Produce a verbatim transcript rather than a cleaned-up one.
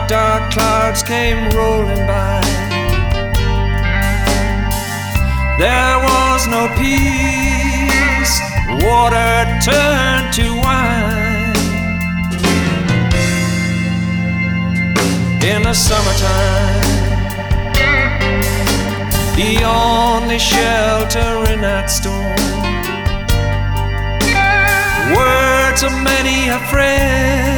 dark, dark clouds came rolling by. There was no peace, water turned to wine. In the summertime, the only shelter in that storm, words of many a friend